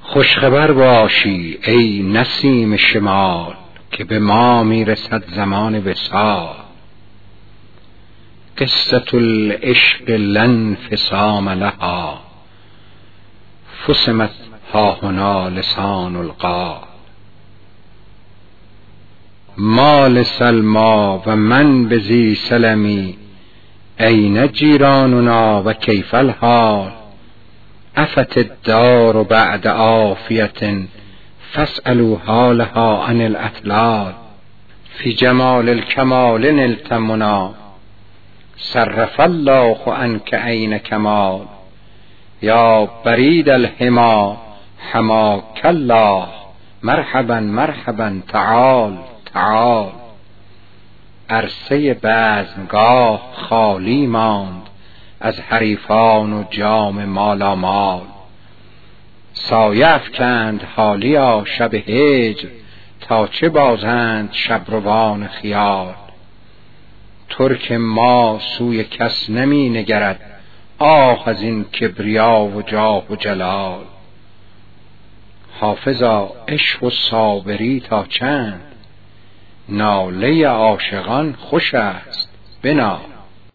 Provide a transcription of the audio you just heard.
خوشخبر باشی ای نسیم شمال، که به ما میرسد زمان وصال. قصة العشق لا انفصام لها، فصمت هاهنا لسان القال. ما لسلمی و من بذی سلمی، این جیراننا و کیف الحال. عفت الدار بعد عافیة، فاسألوا حالها عن الاطلال. فی جمال الکمال نلت منا، صرف الله عنک عین کمال. یا برید الحما حماک الله، مرحبا مرحبا تعال تعال. عرصه بزمگاه خالی ماند، از حریفان و جام مالامال. سایه افکند حالیا شب هجر، تا چه بازند شبروان خیال. ترک ما سوی کس نمی نگرد، آه از این کبریا و جاه و جلال. حافظا عشق و صابری تا چند، ناله عاشقان خوش است بنال.